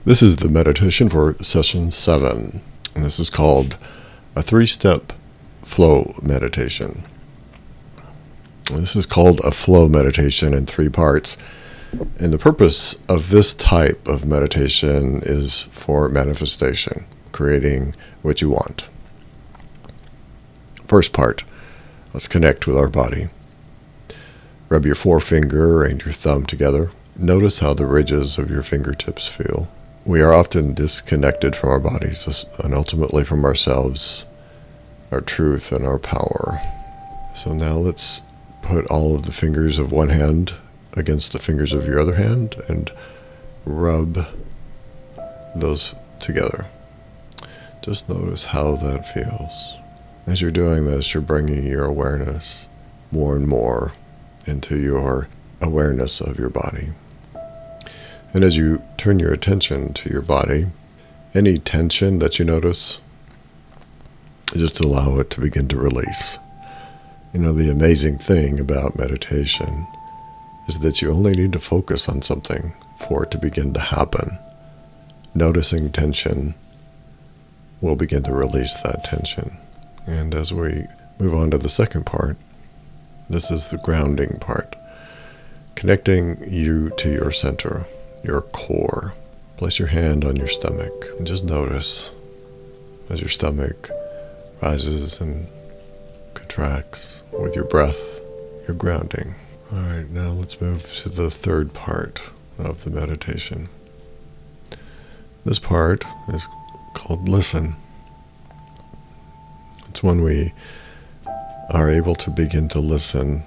This is the meditation for session 7, and this is called a 3-step flow meditation. This is called a flow meditation in 3 parts, and the purpose of this type of meditation is for manifestation, creating what you want. First part, let's connect with our body. Rub your forefinger and your thumb together. Notice how the ridges of your fingertips feel. We are often disconnected from our bodies and ultimately from ourselves, our truth, and our power. So now let's put all of the fingers of one hand against the fingers of your other hand and rub those together. Just notice how that feels. As you're doing this, you're bringing your awareness more and more into your awareness of your body. And as you turn your attention to your body, any tension that you notice, just allow it to begin to release. You know, the amazing thing about meditation is that you only need to focus on something for it to begin to happen. Noticing tension will begin to release that tension. And as we move on to the second part, this is the grounding part. Connecting you to your center, your core. Place your hand on your stomach and just notice as your stomach rises and contracts with your breath, you're grounding. All right, now let's move to the third part of the meditation. This part is called listen. It's when we are able to begin to listen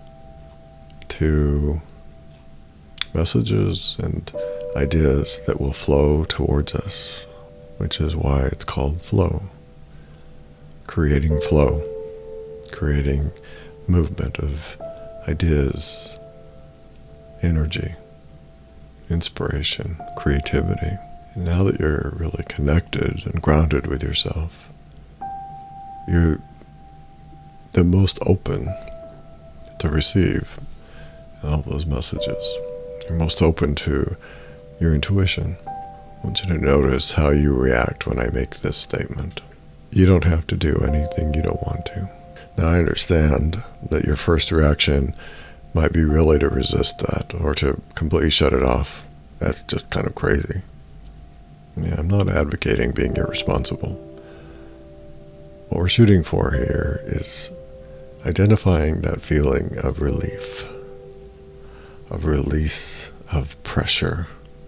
to messages and ideas that will flow towards us, which is why it's called flow. Creating flow, creating movement of ideas, energy, inspiration, creativity. And now that you're really connected and grounded with yourself, you're the most open to receive all those messages. You're most open to your intuition. I want you to notice how you react when I make this statement. You don't have to do anything you don't want to. Now I understand that your first reaction might be really to resist that or to completely shut it off. That's just kind of crazy. Yeah, I'm not advocating being irresponsible. What we're shooting for here is identifying that feeling of relief, of release of pressure.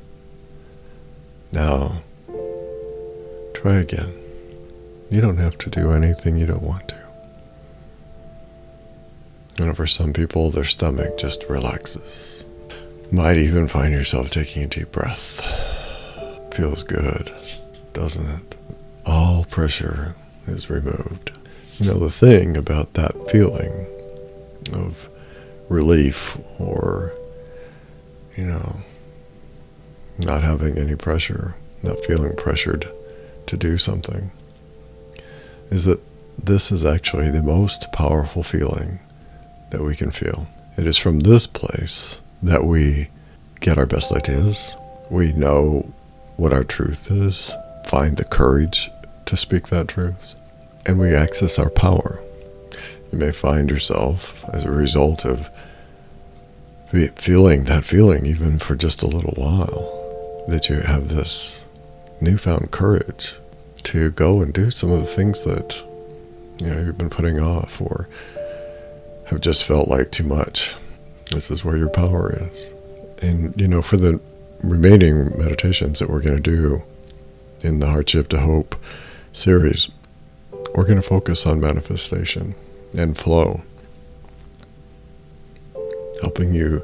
Now, try again. You don't have to do anything you don't want to. And for some people, their stomach just relaxes. Might even find yourself taking a deep breath. Feels good, doesn't it? All pressure is removed. You know, the thing about that feeling of relief or, not having any pressure, not feeling pressured to do something, is that this is actually the most powerful feeling that we can feel. It is from this place that we get our best ideas. We know what our truth is, find the courage to speak that truth, and we access our power. You may find yourself, as a result of feeling that feeling even for just a little while, that you have this newfound courage to go and do some of the things that you've been putting off or have just felt like too much. This is where your power is. And for the remaining meditations that we're going to do in the Hardship to Hope series, we're going to focus on manifestation and flow, helping you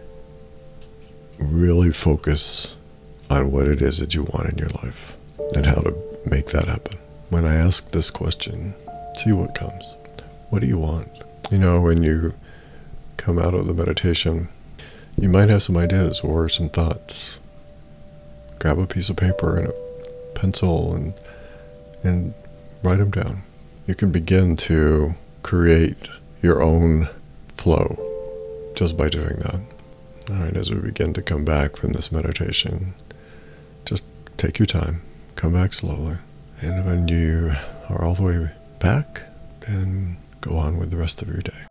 really focus on what it is that you want in your life and how to make that happen. When I ask this question, see what comes. What do you want? When you come out of the meditation, you might have some ideas or some thoughts. Grab a piece of paper and a pencil and write them down. You can begin to create your own flow just by doing that. All right, as we begin to come back from this meditation, Just take your time, come back slowly, and when you are all the way back, then go on with the rest of your day.